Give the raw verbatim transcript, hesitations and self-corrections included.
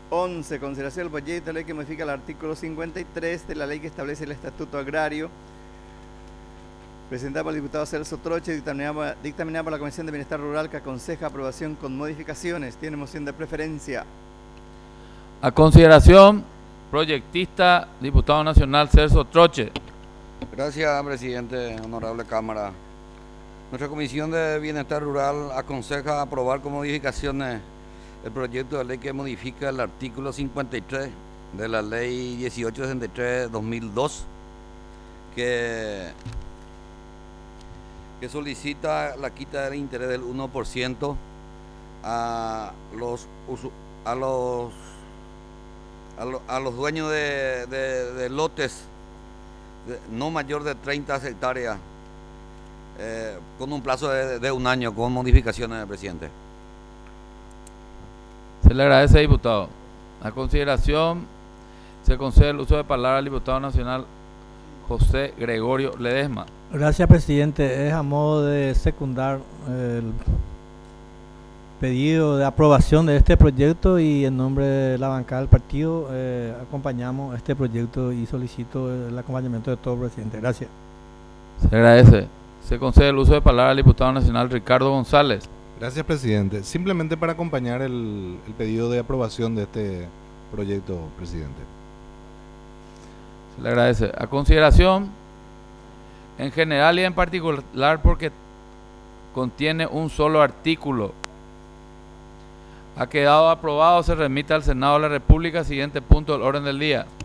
once. Consideración del proyecto de ley que modifica el artículo cincuenta y tres de la ley que establece el Estatuto Agrario, presentada por el diputado Celso Troche, dictaminada, dictaminada por la Comisión de Bienestar Rural, que aconseja aprobación con modificaciones. Tiene moción de preferencia. A consideración, proyectista, diputado nacional Celso Troche. Gracias, presidente, honorable Cámara. Nuestra Comisión de Bienestar Rural aconseja aprobar con modificaciones el proyecto de ley que modifica el artículo cincuenta y tres de la ley dieciocho sesenta y tres de dos mil dos, que, que solicita la quita del interés del uno por ciento a los, a los, a los, a los dueños de, de, de lotes de no mayor de treinta hectáreas, eh, con un plazo de, de un año, con modificaciones, presidente. Se le agradece, diputado. A consideración, se concede el uso de palabra al diputado nacional José Gregorio Ledesma. Gracias, presidente. Es a modo de secundar el pedido de aprobación de este proyecto y en nombre de la bancada del partido eh, acompañamos este proyecto y solicito el acompañamiento de todo el presidente. Gracias. Se agradece. Se concede el uso de palabra al diputado nacional Ricardo González. Gracias, presidente. Simplemente para acompañar el, el pedido de aprobación de este proyecto, presidente. Se le agradece. A consideración, en general y en particular porque contiene un solo artículo, ha quedado aprobado, se remite al Senado de la República. Siguiente punto del orden del día.